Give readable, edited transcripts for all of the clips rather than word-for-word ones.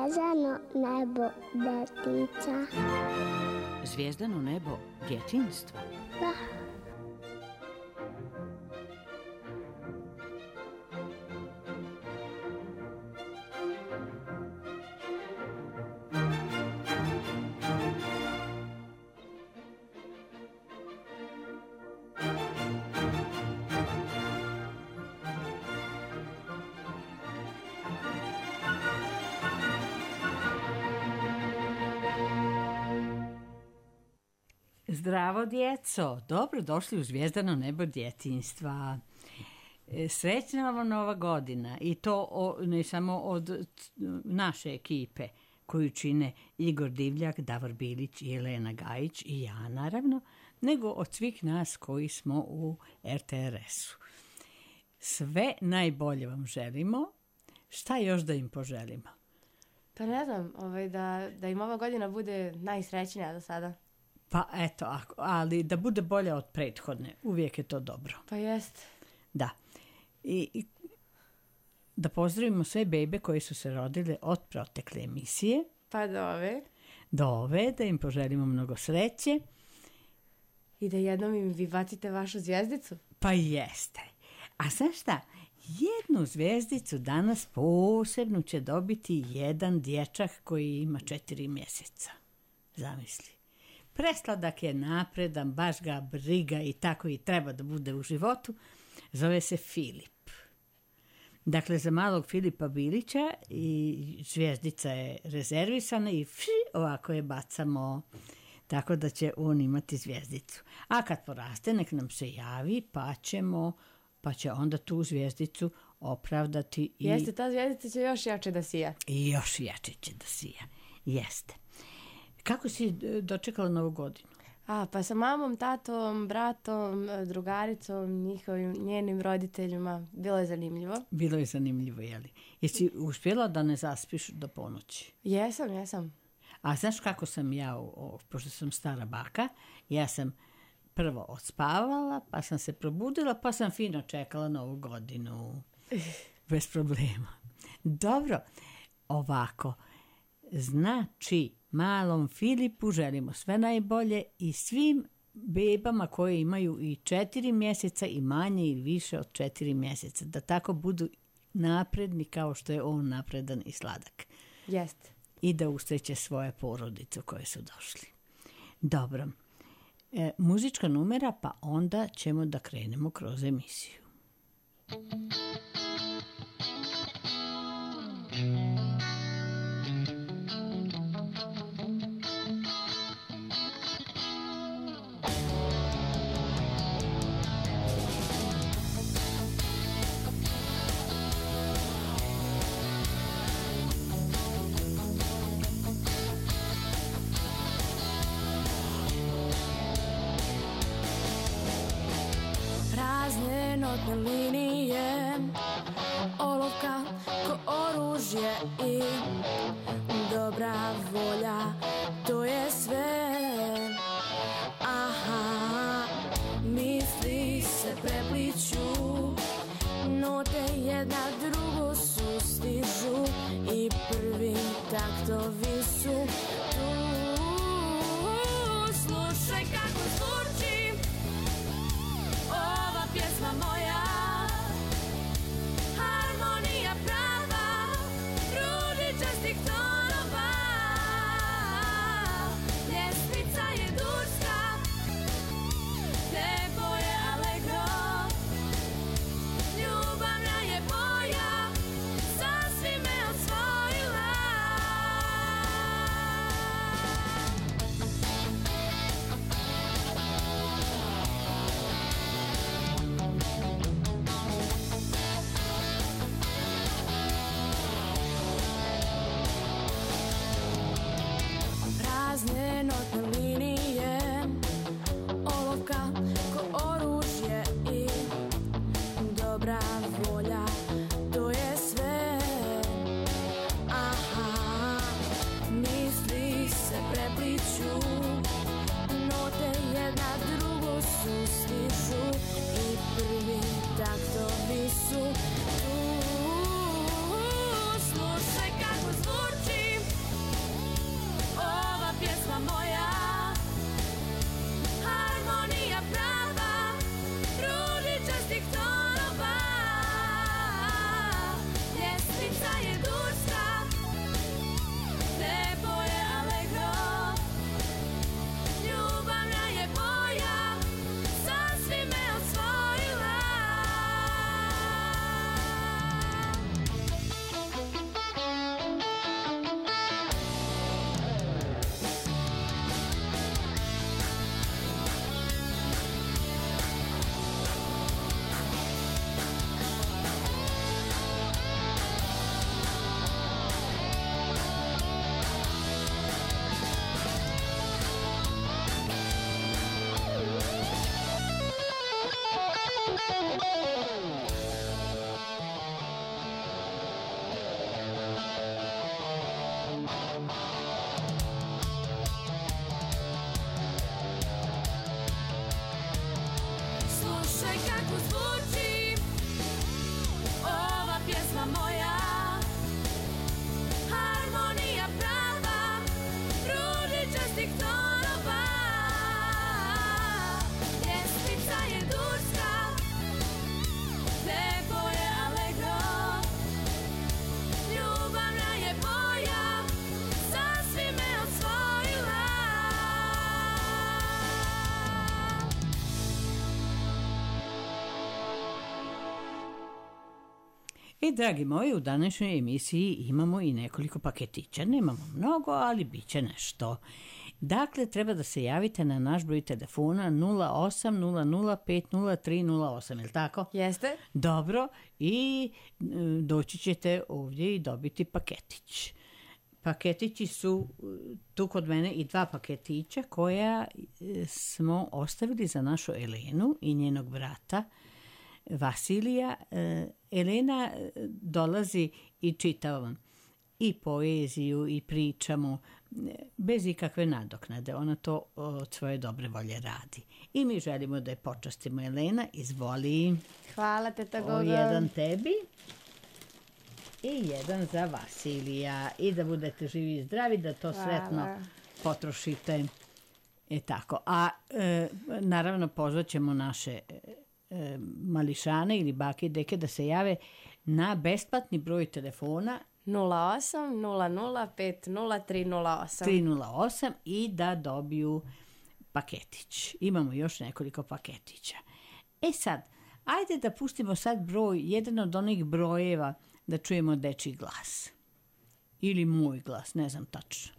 Zvijezdano nebo detica. Zvijezdano nebo djetinjstva? Da. Zdravo djeco, dobro došli u Zvijezdano nebo djetinjstva. Srećna vam nova godina i to ne samo od naše ekipe koju čine Igor Divljak, Davor Bilić, Jelena Gajić i ja naravno, nego od svih nas koji smo u RTRS-u. Sve najbolje vam želimo. Šta još da im poželimo? Pa ne znam, da im ova godina bude najsrećnija do sada. Pa eto, ali da bude bolje od prethodne, uvijek je to dobro. Pa jest. Da. I da pozdravimo sve bebe koje su se rodile od protekle emisije. Pa do ove, da im poželimo mnogo sreće. I da jednom im vi bacite vašu zvjezdicu. Pa jeste. A znaš šta? Jednu zvjezdicu danas posebno će dobiti jedan dječak koji ima 4 mjeseca. Zamisli. Presladak je, napredan, baš ga briga i tako i treba da bude u životu. Zove se Filip. Dakle, za malog Filipa Bilića i zvjezdica je rezervisana i ovako je bacamo, tako da će on imati zvjezdicu. A kad poraste, nek nam se javi, pa će onda tu zvjezdicu opravdati. Jeste, ta zvjezdica će još jače da sija. I još jače će da sija. Jeste. Kako si dočekala Novu godinu? Pa sa mamom, tatom, bratom, drugaricom, njenim roditeljima. Bilo je zanimljivo. Bilo je zanimljivo, jeli? Jesi uspjela da ne zaspiš do ponoći? Jesam. A znaš kako sam ja, pošto sam stara baka, ja sam prvo odspavala, pa sam se probudila, pa sam fino čekala Novu godinu. Bez problema. Dobro, ovako, znači malom Filipu želimo sve najbolje i svim bebama koje imaju i 4 mjeseca i manje ili više od 4 mjeseca, da tako budu napredni kao što je on napredan i sladak. Jeste. I da usreće svoje porodice koje su došli. Dobro. Muzička numera, pa onda ćemo da krenemo kroz emisiju. Notne linije, olovka ko oružje i dobra volja, to je sve. Aha, misli se prepliču, note jedna drugu sustižu i prvi taktovi su tu. Slušaj kako zvuči ova pjesma moja, harmonija prava, ružičastih tonova. Ljestica je durska, nebo je allegro, ljubavna je boja, sasvim me osvojila. Prazne notne linije, olovka ko oružje i dobra volja, to je sve. Aha, misli se prepliču, note jedna drugu sustižu i prvi taktovi su tu. Slušaj kako zvuči I dragi moji, u današnjoj emisiji imamo i nekoliko paketića. Nemamo mnogo, ali bit će nešto. Dakle, treba da se javite na naš broj telefona 0800503008, je li tako? Jeste? Dobro, i doći ćete ovdje i dobiti paketić. Paketići su tu kod mene i 2 paketića koja smo ostavili za našu Elenu i njenog brata Vasilija. Elena dolazi i čita vam i poeziju i pričamo bez ikakve nadoknade. Ona to od svoje dobre volje radi. I mi želimo da je počastimo. Elena, izvoli. Hvala, teta Goga. Jedan tebi i jedan za Vasilija. I da budete živi i zdravi, da to sretno potrošite. Tako. A naravno pozvat ćemo naše mališane ili bake i deke da se jave na besplatni broj telefona 0800503008 308 i da dobiju paketić. Imamo još nekoliko paketića. E sad, ajde da pustimo sad broj, jedan od onih brojeva da čujemo dečiji glas. Ili moj glas, ne znam tačno.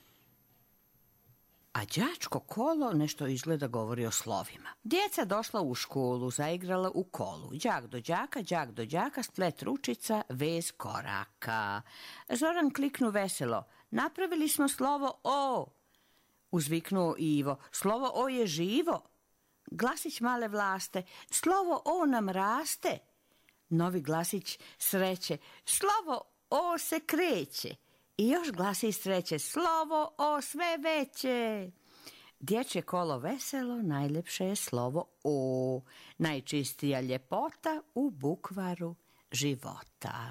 A đačko kolo nešto izgleda govori o slovima. Djeca došla u školu, zaigrala u kolu. Đak do đaka, splet ručica, vez koraka. Zoran kliknu veselo. Napravili smo slovo O. Uzviknuo Ivo. Slovo O je živo. Glasić male vlaste. Slovo O nam raste. Novi glasić sreće. Slovo O se kreće. I još glasi sreće, slovo O sve veće. Dječje kolo veselo, najljepše je slovo O. Najčistija ljepota u bukvaru života.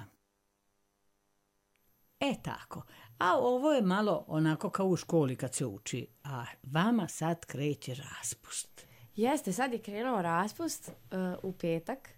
E tako. A ovo je malo onako kao u školi kad se uči. A vama sad kreće raspust. Jeste, sad je krenuo raspust u petak.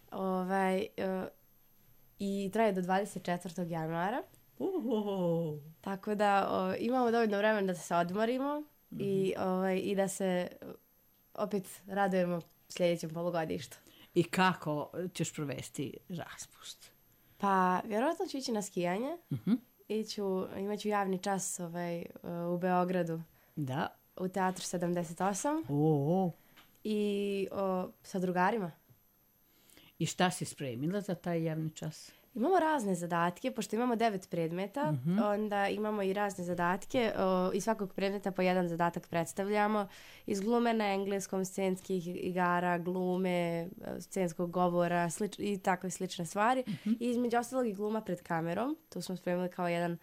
I traje do 24. januara. Tako da imamo dovoljno vremena da se odmorimo i da se opet radujemo sljedećem polugodištu. I kako ćeš provesti raspust? Pa vjerojatno ću ići na skijanje. Imaću javni čas u Beogradu. Da. U Teatru 78. I sa drugarima. I šta si spremila za taj javni čas? Imamo razne zadatke, pošto imamo 9 predmeta, onda imamo i razne zadatke. Iz svakog predmeta po jedan zadatak predstavljamo. Iz glume na engleskom, scenskih igara, glume, scenskog govora i takve slične stvari. I između ostalog i gluma pred kamerom. Tu smo spremili kao jedan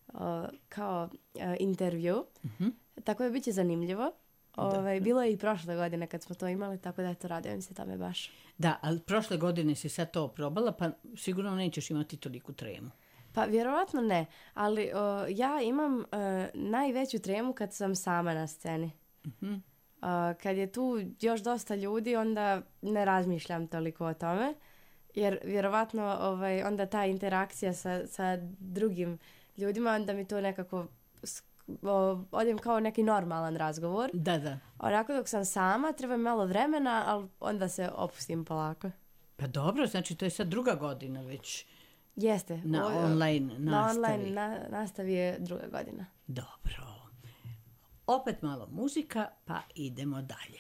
intervju. Tako da bit će zanimljivo. Bilo je i prošle godine kad smo to imali, tako da eto, radujem se tome baš. Da, ali prošle godine si sad to probala, pa sigurno nećeš imati toliku tremu. Pa vjerovatno ne, ali ja imam najveću tremu kad sam sama na sceni. Kad je tu još dosta ljudi, onda ne razmišljam toliko o tome, jer vjerovatno onda ta interakcija sa drugim ljudima, onda mi to nekako odem kao neki normalan razgovor. Da. Onako dok sam sama, treba mi malo vremena, ali onda se opustim polako. Pa dobro, znači to je sad druga godina već. Jeste. Na online nastavi. Na online nastavi je druga godina. Dobro. Opet malo muzika, pa idemo dalje.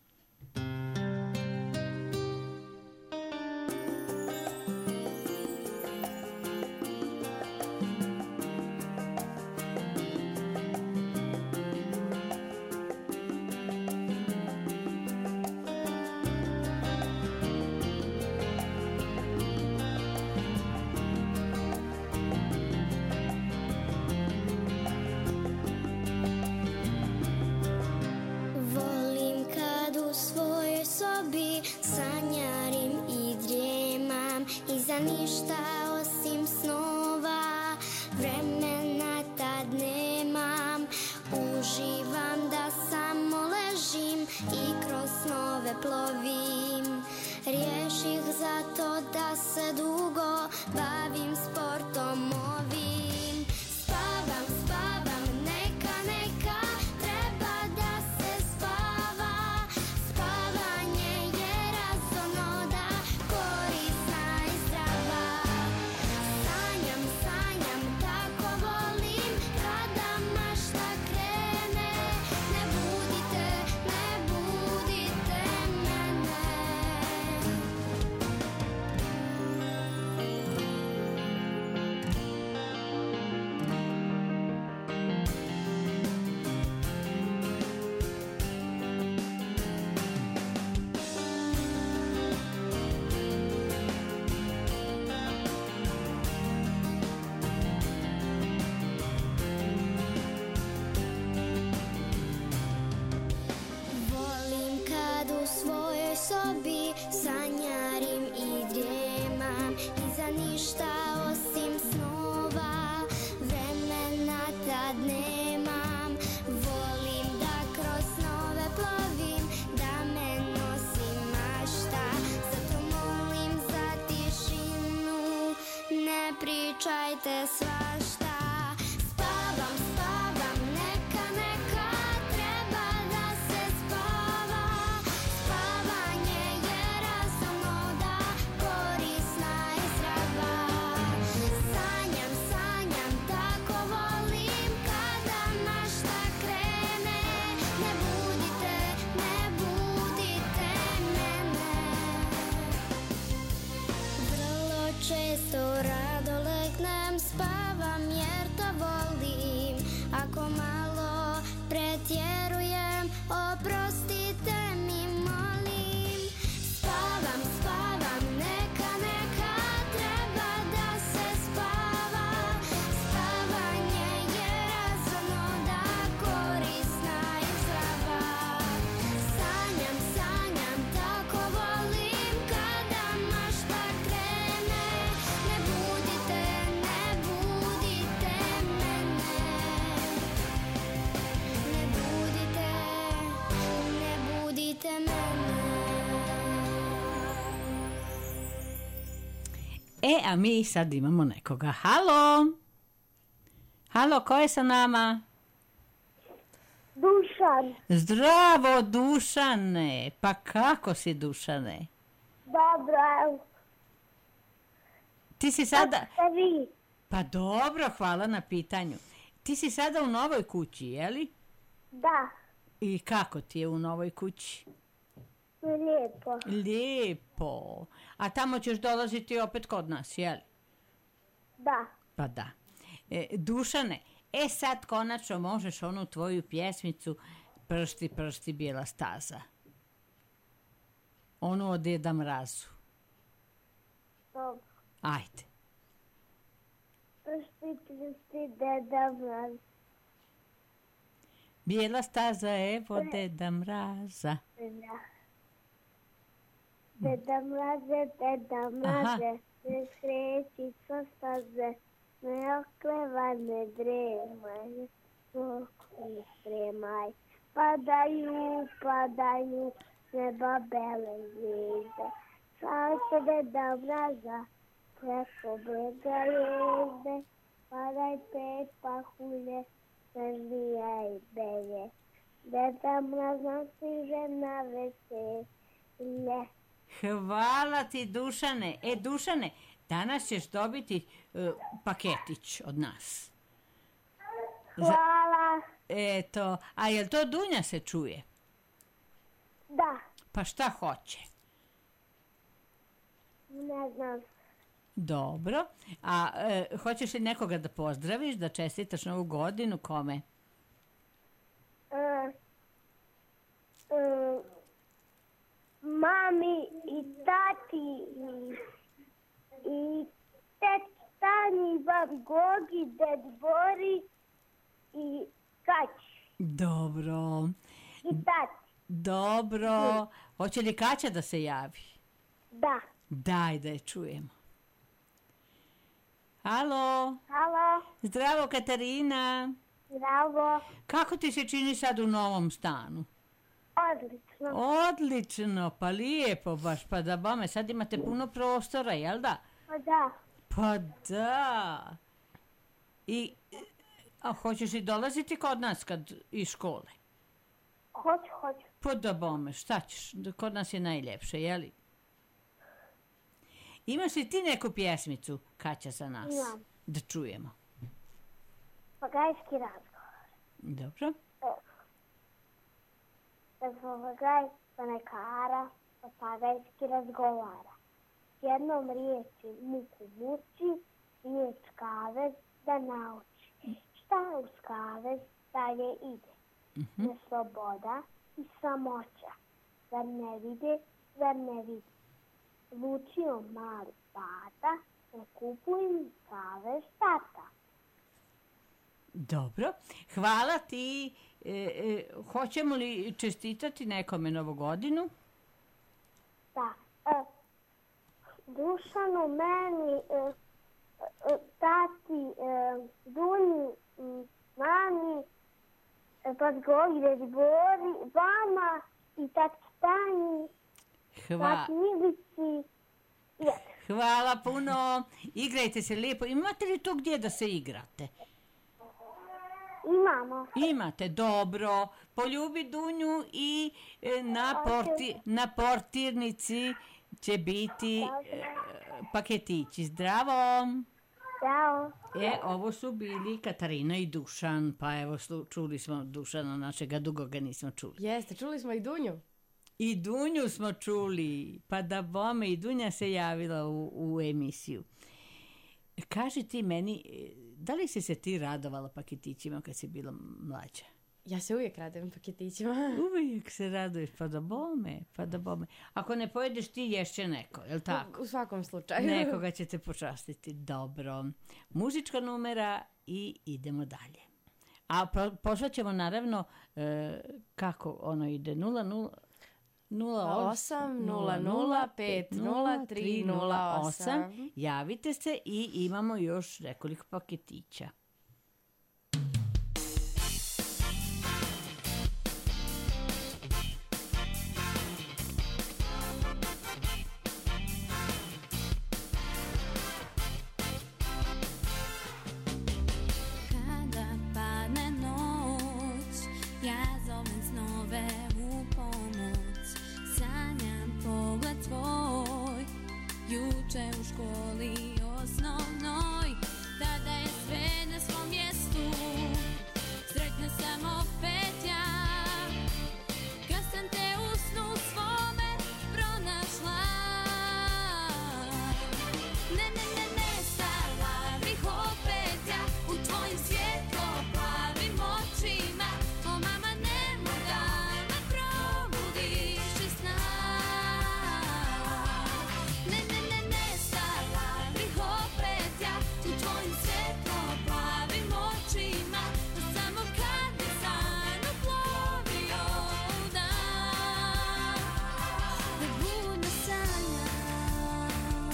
Ništa osim snova, vremena tad nemam. Uživam da samo ležim i kroz snove plovim. Riješih zato da se dugo bavim sportom ovim. Spavam, neka, treba da se spava. Spavanje je razumno da korisna i zdrava. pričajte svašta. Spavam, spavam, neka, neka, treba da se spava. Spavanje je razumno da korisna i zdrava. Sanjam, sanjam, tako volim kada mašta krene. Ne budite mene. Vrlo često rado legnem, spavam jer to volim. Ako malo pretjerujem, oprostite mi molim. Spavam, spavam, neka, neka, treba da se spava. Spavanje je razumno da korisna i zdrava. Sanjam, sanjam, tako volim kada mašta krene. Ne budite mene. Ne budite mene. A mi sad imamo nekoga. Halo? Halo, ko je sa nama? Dušan, Zdravo, Dušane. Pa kako si, Dušane? dobro, evo, Ti si sada... ste vi? Pa dobro, hvala na pitanju. Ti si sada u novoj kući, je li? Da, I kako ti je u novoj kući? lijepo. Lijepo. A tamo ćeš dolaziti opet kod nas, je li? Da, Pa da. Dušane, sad konačno možeš onu tvoju pjesmicu Pršti, pršti, bijela staza. Onu od Deda Mrazu. dobro. Ajde. Pršti, pršti, Deda Mraz. Bijela staza, evo Deda Mraza. Deda Mraze, Deda Mraze, ne skreći sa staze, ne okleva, ne dremaj, ne spremaj. Padaju, padaju, neba bele zvijezde, slavite Deda Mraza, preko brega jezde, padaj pet pahulje, razvija i belje. Deda Mraz nam stiže na veselje. Hvala ti, Dušane. Dušane, danas ćeš dobiti paketić od nas. Hvala. Eto, a jel to Dunja se čuje? Da, Pa šta hoće? ne znam. Dobro. A hoćeš li nekoga da pozdraviš, da čestitaš Novu godinu? Kome? Mami i tati i teti Tanji, babi Gogi, ded Bori i Kaći Dobro. i tati. Dobro. Hoće li Kaća da se javi? Da. Daj da je čujemo. Halo. Halo, Zdravo, Katarina. zdravo, Kako ti se čini sad u novom stanu? odlično. Odlično, pa lijepo baš, pa da bome, sad imate puno prostora, jel da? Pa da, Pa da. A hoćeš i dolaziti kod nas kad iz škole? hoću. Pa da bome, šta ćeš? Kod nas je najljepše, jeli? Imaš li ti neku pjesmicu, Kaća, za nas? Imam. Da čujemo. Papagajski razgovor. Dobro. Da papagaj sa nekara, papagajski razgovara. Jednom riječi muku muči, riječ kavez da nauči. Šta uz kavez dalje ide? Nesloboda i samoća. Zar ne vidi? Lučio mali tata, ne kupujem kavez tata. Dobro. Hvala ti. Hoćemo li čestitati nekome Novu godinu? Da. Dušanu, meni, tati, Dunji, mami, babi Gogi, dedi Bori, vama i tati Tanji, Hvala. tati Ivici i eto. Hvala puno. Igrajte se lijepo. Imate li to gdje da se igrate? Imamo. Imate, dobro. Poljubi Dunju i na portirnici će biti paketići. Zdravo. Ćao. Ovo su bili Katarina i Dušan. Pa evo, čuli smo Dušana našega, dugo ga nismo čuli. Jeste, čuli smo i Dunju. I Dunju smo čuli. Pa da bome, i Dunja se javila u emisiju. Kaži ti meni, da li si se ti radovala paketićima kad si bila mlađa? Ja se uvijek radujem paketićima. Uvijek se raduješ, pa da bome. Ako ne pojedeš ti, ješće neko, je li tako? U svakom slučaju. Nekoga će te počastiti. Dobro. Muzička numera i idemo dalje. A poslat ćemo naravno, kako ono ide, 08 00 50 Javite se i imamo još nekoliko paketića. Kada padne noć, ja zovem snove u pomoć. Sanjam pogled tvoj, juče u školi osnovnoj. Tada je sve na svom mjestu, sretna sam opet ja. Kad sam te u snu svome pronašla, nestala bih opet ja u tvojim svjetlo plavim očima. O mama, nemoj da me probudiš iz sna. Nestala bih opet ja u tvojim svjetlo plavim očima. Pa samo kad bi san uplovio u dan, da budno sanjam.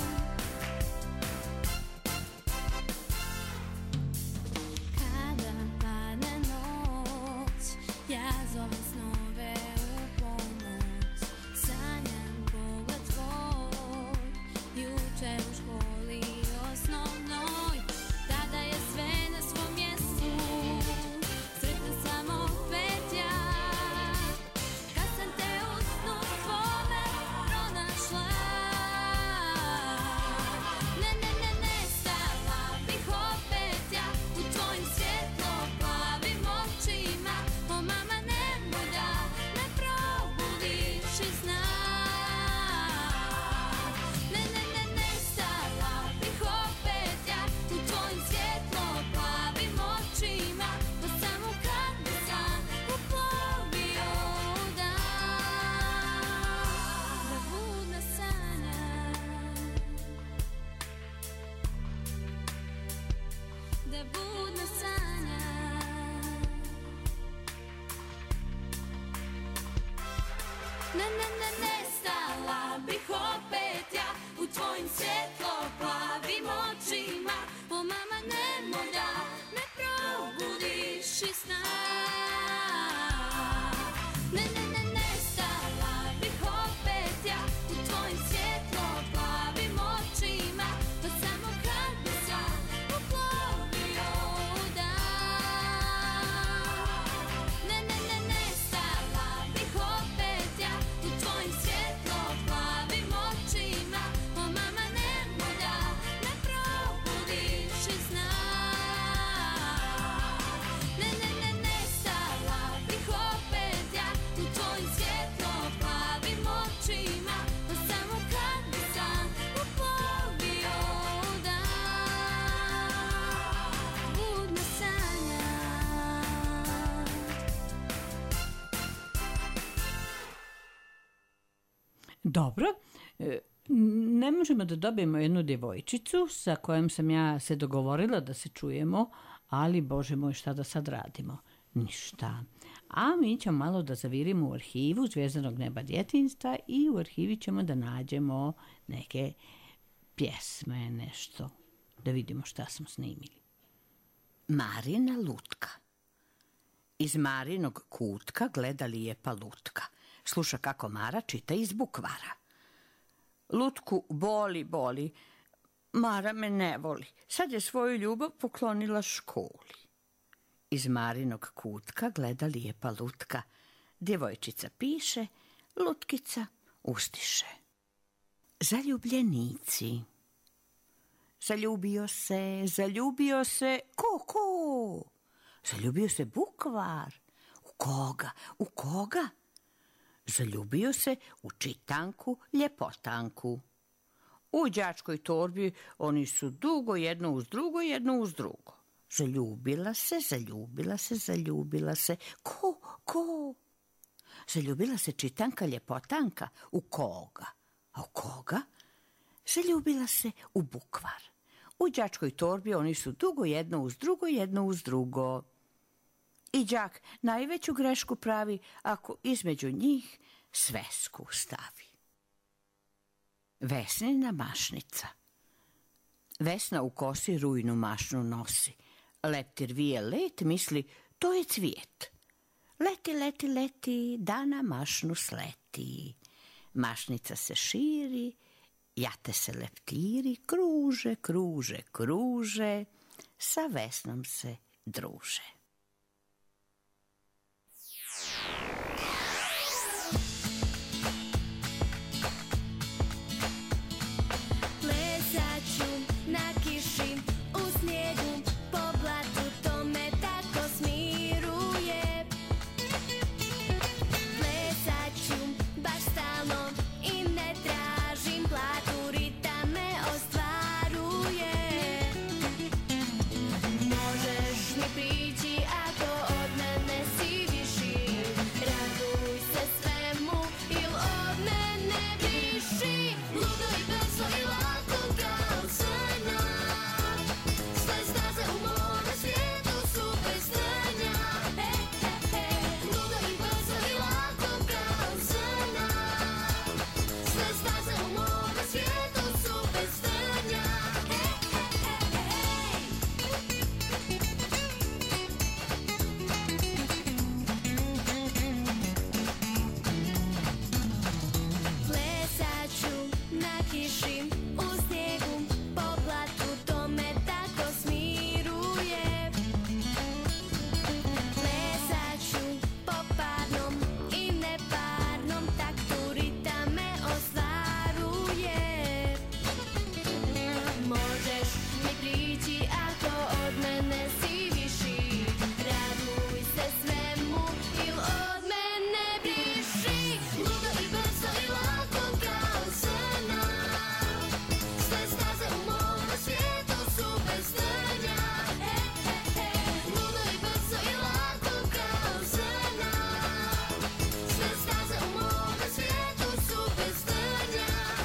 Kada padne noć, ja zovem snove u pomoć. Sanjam pogled tvoj, juče u školi osnovnoj. Tada je sve na svom mjestu, sretna sam opet ja. Kad sam te u snu svome pronašla, nestala bih opet ja u tvojim svjetlo plavim očima. O mama, nemoj da me probudiš iz sna. Nestala bih opet ja u tvojim svjetlo plavim očima. Pa samo kad bi san uplovio u dan, da budno sanjam. Da budno sanjam. Nestala bih opet ja u tvojim svjetlo plavim očima. O mama, nemoj da me probudiš iz sna. Nestala bih opet ja u tvojim svjetlo plavim očima. Pa samo kad bi san uplovio u dan. Nestala bih opet ja u tvojim svjetlo plavim očima. O mama, nemoj da me probudiš iz sna. Nestala bih opet ja u tvojim svjetlo plavim očima. Pa samo kad bi san uplovio u dan, budno sanjam. Dobro. Ne možemo da dobijemo jednu djevojčicu sa kojom sam ja se dogovorila da se čujemo, ali Bože moj, šta da sad radimo? Ništa. A mi ćemo malo da zavirimo u arhivu Zvjezdanog neba djetinjstva i u arhivi ćemo da nađemo neke pjesme, nešto. Da vidimo šta smo snimili. Marina lutka. Iz Marinog kutka gleda lijepa lutka. Sluša kako Mara čita iz bukvara. Lutku boli. Mara me ne voli. Sad je svoju ljubav poklonila školi. Iz Marinog kutka gleda lijepa Lutka. Djevojčica piše, Lutkica ustiše. Zaljubljenici. Zaljubio se, ko? Zaljubio se bukvar. U koga? Zaljubio se u čitanku, ljepotanku. U đačkoj torbi oni su dugo jedno uz drugo. Zaljubila se. Ko? Zaljubila se čitanka, ljepotanka. U koga? A u koga? Zaljubila se u bukvar. U đačkoj torbi oni su dugo jedno uz drugo. I đak najveću grešku pravi ako između njih svesku stavi. Vesnina mašnica. Vesna u kosi rujnu mašnu nosi. Leptir vije let, misli, to je cvijet. Leti, da na mašnu sleti. Mašnica se širi, jate se leptiri, kruže, sa Vesnom se druže. Plesat ću na kiši, u snijegu, po blatu, to me tako smiruje. Plesat ću baš stalno i ne tražim platu, ritam me ostvaruje. Možeš mi prići ako od mene si viši, raduj se svemu il od mene briši. Ludo i brzo i lako kao sanja, sve staze u mome svijetu su bez znanja. Ludo i brzo i lako kao sanja, sve staze u mome svijetu su bez znanja. Plesat ću na kiši, u snijegu, po blatu, to me tako smiruje. Plesat ću po parnom i neparnom taktu, ritam me ostvaruje. Možeš mi prići ako od mene si viši, raduj se svemu il od mene briši. Ludo i brzo i lako kao sanja, sve staze u mome svijetu su bez znanja. Ludo i brzo i lako kao sanja, sve staze u mome svijetu su bez znanja.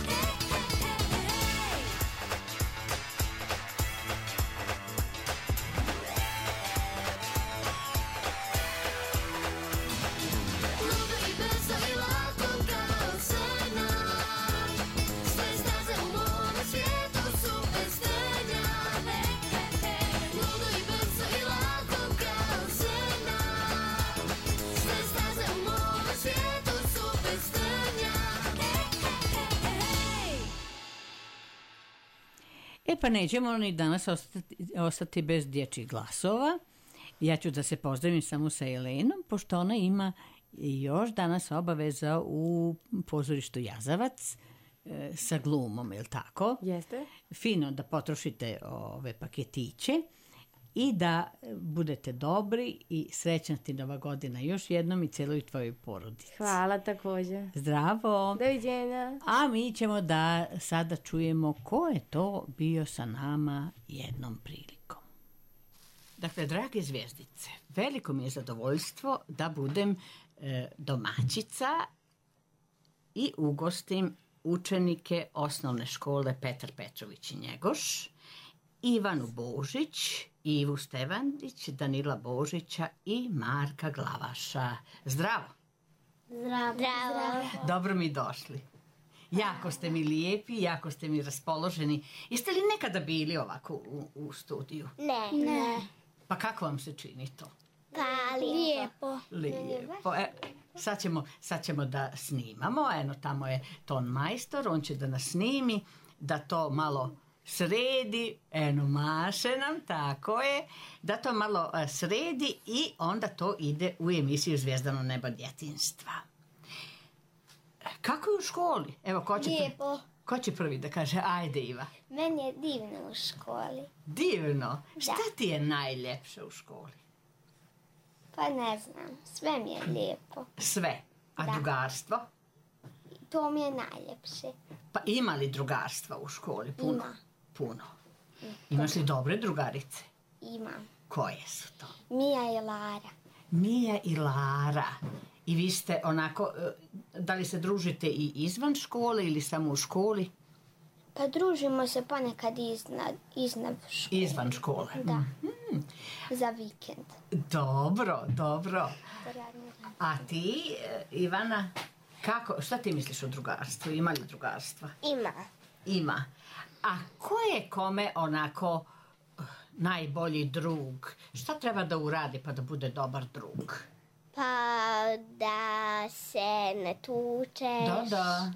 Ludo i brzo i lako kao sanja, sve staze u mome svijetu su bez znanja. Ludo i brzo i lako kao sanja, sve staze u mome svijetu su bez znanja. Pa nećemo ni danas ostati bez dječjih glasova. Ja ću da se pozdravim samo sa Jelenom, pošto ona ima još danas obaveza u pozorištu Jazavac sa glumom, je li tako? Jeste? Fino da potrošite ove paketiće i da budete dobri i srećna ti Nova godina još jednom i cijeloj tvojoj porodici. Hvala također. Zdravo! Doviđenja. A mi ćemo da sada čujemo ko je to bio sa nama jednom prilikom. Dakle, drage zvijezdice, veliko mi je zadovoljstvo da budem domaćica i ugostim učenike osnovne škole Petar Petrović i Njegoš, Ivanu Božić, Ivu Stevandić, Danila Božića i Marka Glavaša. Zdravo! Zdravo. Dobro mi došli. Jako ste mi lijepi, jako ste mi raspoloženi. Jeste li nekada bili ovako u studiju? Ne. Pa kako vam se čini to? Pa lijepo. Lijepo. sad ćemo da snimamo. Eno, tamo je ton majstor, on će da nas snimi, da to malo sredi, eno maše nam, tako je, da to malo sredi i onda to ide u emisiju Zvijezdano nebo djetinjstva. Kako je u školi? Evo, Lijepo. Ko će prvi da kaže? Ajde, Iva. Meni je divno u školi. Divno. Šta ti je najljepše u školi? Pa ne znam, sve mi je lijepo. Sve. A Da. drugarstvo? To mi je najljepše. Pa ima li drugarstva u školi? Puno. Ima. Puno. Imaš li dobre drugarice? Imam. Koje su to? Mija i Lara. Mija i Lara. I vi ste onako, da li se družite i izvan škole ili samo u školi? Pa družimo se ponekad iznad škole. Izvan škole. Da. Za vikend. Dobro, dobro. Za radni dan. A ti, Ivana, šta ti misliš o drugarstvu? Ima li drugarstva? Ima. Ima. A ko je kome onako najbolji drug? Šta treba da uradi pa da bude dobar drug? Pa da se ne tučeš. Da.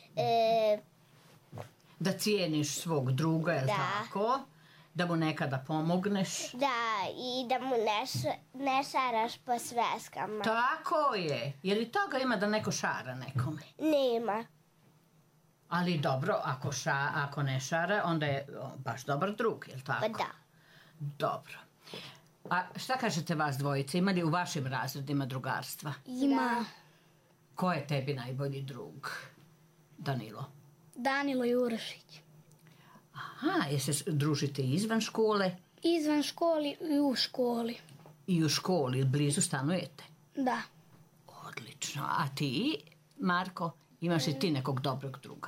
Da cijeniš svog druga, je li Da. tako? Da mu nekada pomogneš. Da, i da mu ne šaraš po sveskama. Tako je. Je li toga ima da neko šara nekome? Nema. Ali dobro, ako ne šara, onda je baš dobar drug, je li tako? Pa da. Dobro. A šta kažete vas dvojice? Ima li u vašim razredima drugarstva? Ima. Ko je tebi najbolji drug? Danilo. Danilo Jurošić. Aha, se družite izvan škole? Izvan školi i u školi. I u školi, blizu stanujete? Da. Odlično. A ti, Marko, imaš li ti nekog dobrog druga?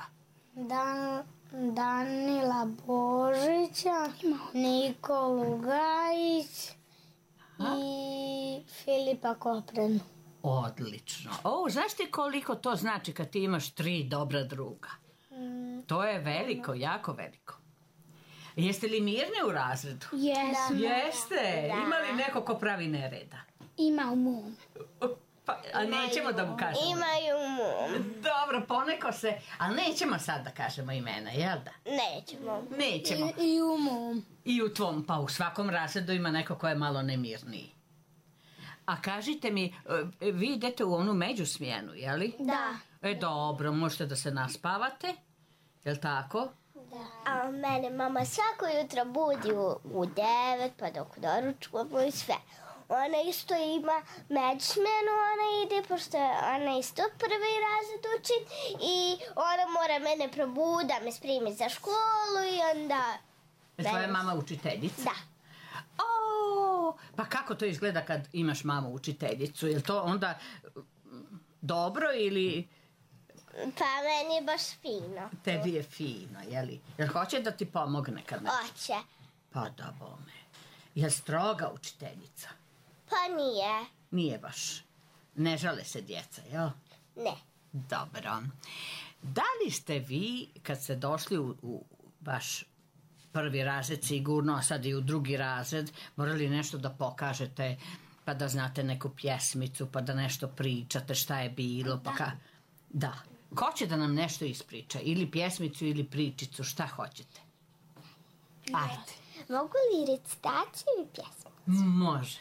Danila Božića, Nikolu Gajić i Filipa Koprenu. Odlično. Znaš ti koliko to znači kad ti imaš 3 dobra druga? To je veliko, jako veliko. Jeste li mirni u razredu? Jesmo. Jeste. Ima li neko ko pravi nereda? Ima u mom. A nećemo da mu kažemo. Imaju mu. Dobro, poneko se, ali nećemo sad da kažemo imena, jel da? Nećemo. Nećemo. I u mom. I u tvom, pa u svakom razredu ima neko ko je malo nemirniji. A kažite mi, vi idete u onu međusmjenu, jeli? Da. Dobro, možete da se naspavate, jel tako? A mene mama svako jutro budi u 9 pa dok doručkujemo i sve. Ona isto ima međusmjenu, ona ide, pošto ona isto prvi razred uči i ona mora mene probuditi da me spremi za školu i onda... Je tvoja mama učiteljica? Da. Pa kako to izgleda kad imaš mamu učiteljicu? Je to onda dobro ili... Pa meni je baš fino. Tebi je fino, jeli? Jel hoće da ti pomogne kad ne? Hoće. Pa da bome. Jel stroga učiteljica? Pa nije. Nije baš. Ne žale se djeca, jel? Ne. Dobro. Da li ste vi, kad ste došli u vaš prvi razred sigurno, a sad i u drugi razred, morali nešto da pokažete, pa da znate neku pjesmicu, pa da nešto pričate, šta je bilo, pa Da. Ko će da nam nešto ispriča? Ili pjesmicu, ili pričicu, šta hoćete? Ajde. Mogu li recitaciju i pjesmu? Može.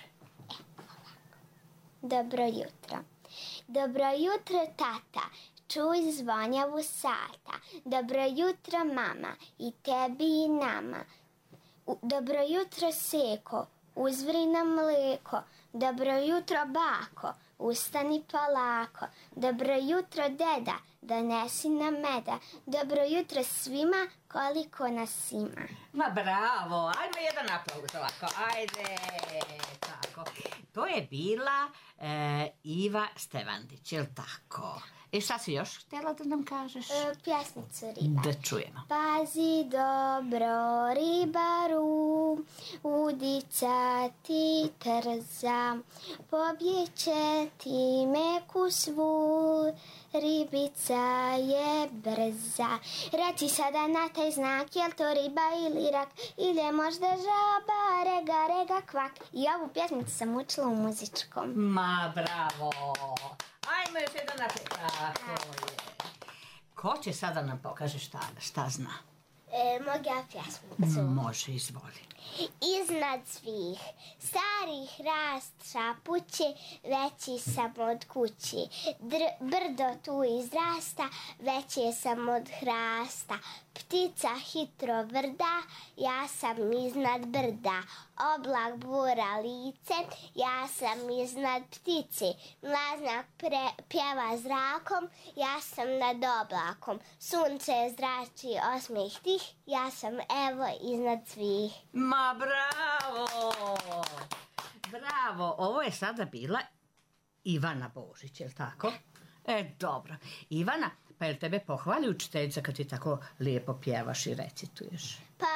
Dobro jutro. Dobro jutro, tata. Čuj zvonjavu sata. Dobro jutro, mama. I tebi i nama. Dobro jutro, seko. Uzvri nam mleko. Dobro jutro, bako. Ustani polako. Dobro jutro, deda. Donesi nam meda. Dobro jutro svima, koliko nas ima. Ma bravo, ajmo jedan aplauz ovako, ajde, tako. To je bila Iva Stevandić, jel tako? I šta si još htjela da nam kažeš? Pjesnicu ribar. Da čujemo. Pazi dobro ribaru, udica ti trza, pobjeće ti meku svu, ribica je brza. Reci sada na taj znak, jel to riba ili rak, ili je možda žaba, rega, rega, kvak. I ovu pjesmicu sam učila u muzičkom. Ma bravo, ajmo Ajmo još jedan naprijed. Tako je. Ko će sada nam pokaže šta zna? Mogu ja pjesmicu? Može, izvoli. Iznad svih starih rast šapuće, veći sam od kući. Brdo tu izrasta, veće sam od hrasta. Ptica hitro vrda, ja sam iznad brda. Oblak bura lice, ja sam iznad ptice. Mlaznak pjeva zrakom, ja sam nad oblakom. Sunce zrači osmeh tih, ja sam evo iznad svih. Ma bravo! Bravo! Ovo je sada bila Ivana Božić, je li tako? Dobro. Ivana, pa je tebe pohvali učiteljica kad ti tako lijepo pjevaš i recituješ? Pa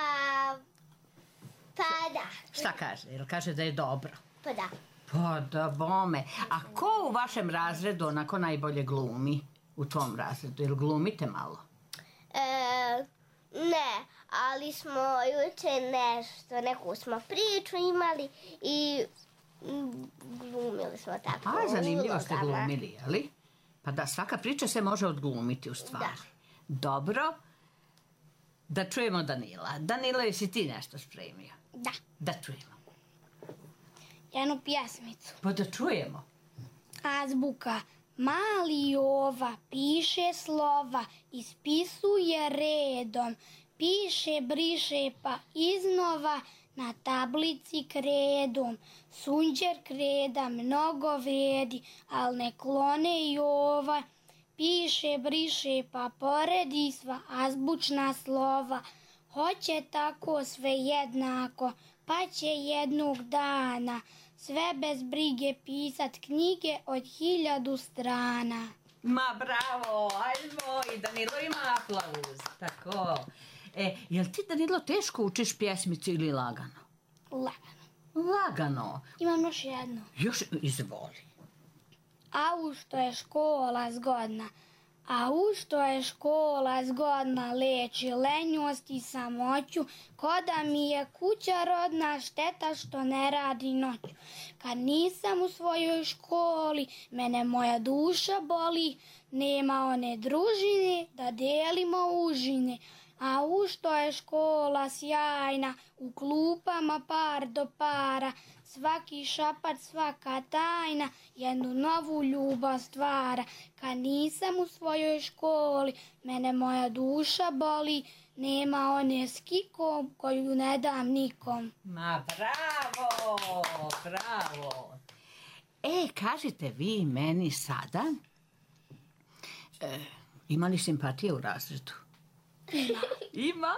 da. Šta kaže? Jel kaže da je dobro? Pa da. Pa da bome. A ko u vašem razredu onako najbolje glumi? U tvom razredu? Jel glumite malo? Ne, ali smo juče neku smo priču imali i glumili smo tako. A, zanimljivo ste ulogama. glumili, jeli? Pa da, svaka priča se može odglumiti u stvari. Dobro. Da čujemo Danila. Danilo, jesi ti nešto spremio? Da. Da čujemo. Jednu pjesmicu. Pa da čujemo. Azbuka. Mali Jova piše slova, ispisuje redom, piše, briše pa iznova na tablici kredom. Sunđer kreda mnogo vredi, al ne klone Jova, piše, briše pa poredi sva azbučna slova. Hoće tako sve jednako, pa će jednog dana sve bez brige pisat knjige od 1000 strana. Ma bravo, ajmo, i Danilo ima aplauz. Tako. Jel ti, Danilo, teško učiš pjesmicu ili lagano? Lagano. Lagano. Imam još jednu. Još izvoli. Au što je škola zgodna, au što je škola zgodna, leči lenjost i samoću, ko da mi je kuća rodna, šteta što ne radi noću. Kad nisam u svojoj školi, mene moja duša boli, nema one družine da delimo užine. Au što je škola sjajna, u klupama par do para, svaki šapat, svaka tajna, jednu novu ljubav stvara. Kad nisam u svojoj školi, mene moja duša boli, nema one s kikom koju ne dam nikom. Ma bravo, bravo. Kažite vi meni sada, ima li simpatije u razredu? Ima.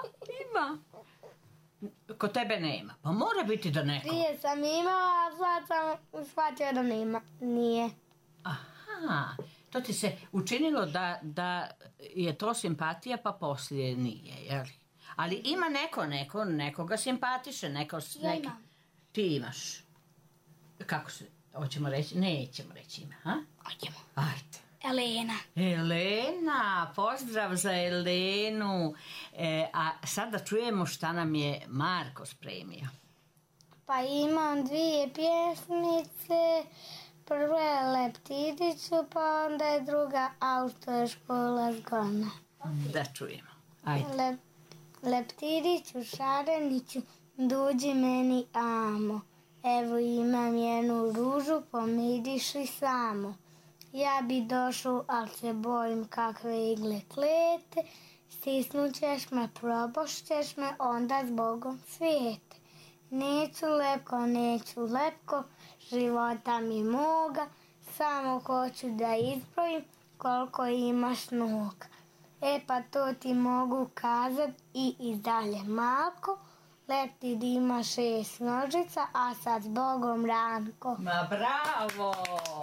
Kod tebe nema. Pa mora biti da neko. Prije sam imala, a sad sam shvatila da nije. Aha, to ti se učinilo da je to simpatija, pa poslije nije, jel? Ali ima nekoga simpatiše, Ja imam. Ti imaš. Kako se, hoćemo reći? Nećemo reći ime, ha? Hoćemo. Ajde. Elena. Elena, pozdrav za Elenu. A sada čujemo šta nam je Marko spremio. Pa imam dvije pjesmice. Prva je Leptiriću, pa onda je druga Autoškola zgodna. Da čujemo. Ajde. Leptiriću, Šareniću, dođi meni amo. Evo imam jednu ružu, pomiriši samo. Ja bi došao, al se bojim kakve igle klete. Stisnut ćeš me, probošćeš me, onda zbogom svijete. Neću lepko, života mi moga, samo hoću da izbrojim koliko imaš noga. Pa to ti mogu kazat i dalje malko, Leptir ima 6 nožica, a sad zbogom Ranko. Ma bravo!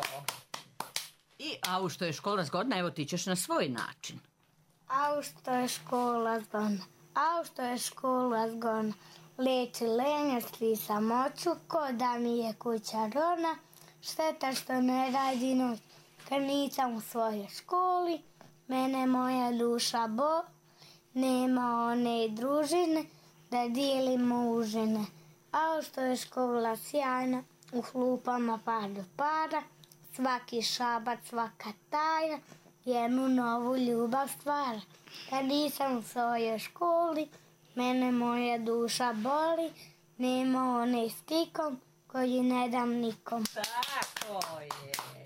A što je škola zgodna, evo ti ćeš na svoj način. Au što je škola zgodna, leči lenjost i samoću, ko da mi je kuća rodna, šteta što ne radi noć. Kad nisam u svojoj školi, mene moja duša boli, nema one družine da dijelimo užine. Au što je škola sjajna, u hlupama par do para, svaki šabac, svaka tajna, jednu novu ljubav stvara. Kad nisam u svojoj školi, mene moja duša boli, nema one stikom koji ne dam nikom. Tako je.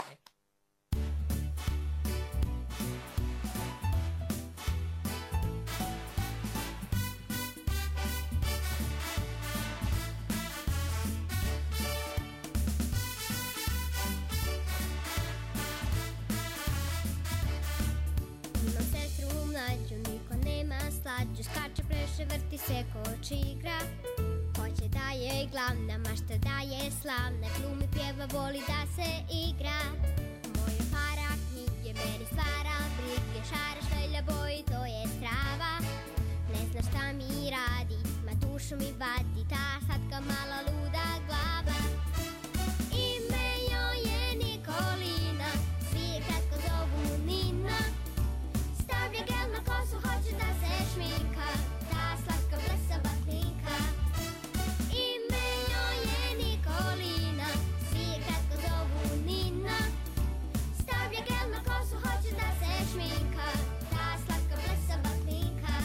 Imam sestru mlađu, niko nema slađu, skače, pleše, vrti se, koči, igra. Hoće da je glavna, mašta da je slavna, glumi, pjeva, voli da se igra. Moje para knjige, meni stvara brige, šara, švelja, boji, to je strava. Ne zna šta mi radi, ma dušu mi vadi, ta slatka mala luda glava. Ime joj je Nikolina, svi je kratko zovu Nina. Stavlja gel na kosu, hoće da se šminka, ta slatka blesava klinka. Ime joj je Nikolina, svi je kratko zovu Nina. Stavlja gel na kosu, hoće da se šminka, ta slatka blesava klinka.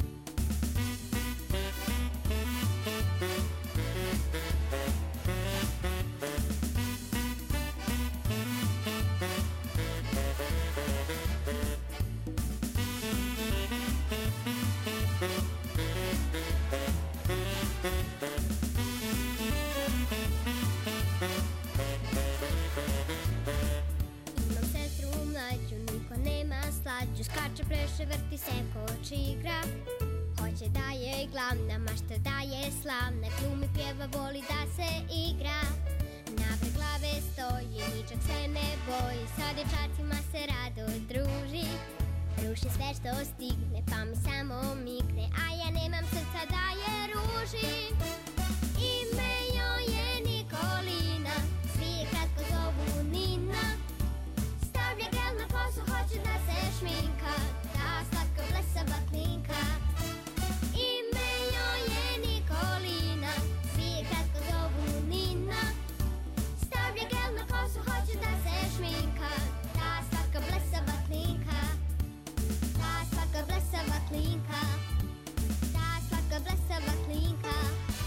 Imam sestru mlađu, niko nema slađu, skače, pleše, vrti se, koči, igra. Hoće da je glavna, mašta da je slavna, glumi, pjeva, voli da se igra. Napred glave stoji, ničeg se ne boji, sa dječacima se rado druži. Ruši sve što stigne, pa mi samo migne, a ja nemam srca da je ruži. Ime joj je Nikolina, svi je kratko zovu Nina. Stavlja gel na kosu, hoće da se šminka, ta slatka blesava klinka. Ime joj je Nikolina, svi je kratko zovu Nina. Stavlja gel na kosu, hoće da se šminka, ta slatka blesava klinka. Ta slatka blesava klinka, ta slatka blesava klinka.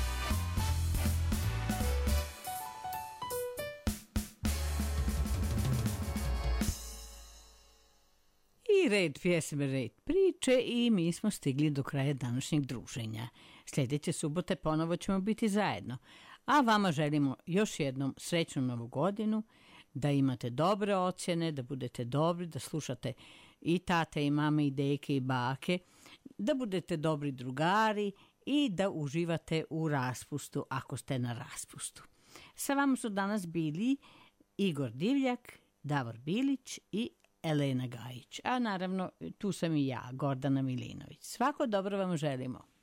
I red pjesme, red priče i mi smo stigli do kraja današnjeg druženja. Sljedeće subote ponovo ćemo biti zajedno. A vama želimo još jednom srećnu novu godinu, da imate dobre ocjene, da budete dobri, da slušate i tate i mame i deke i bake, da budete dobri drugari i da uživate u raspustu ako ste na raspustu. Sa vama su danas bili Igor Divljak, Davor Bilić i Elena Gajić. A naravno tu sam i ja, Gordana Milinović. Svako dobro vam želimo.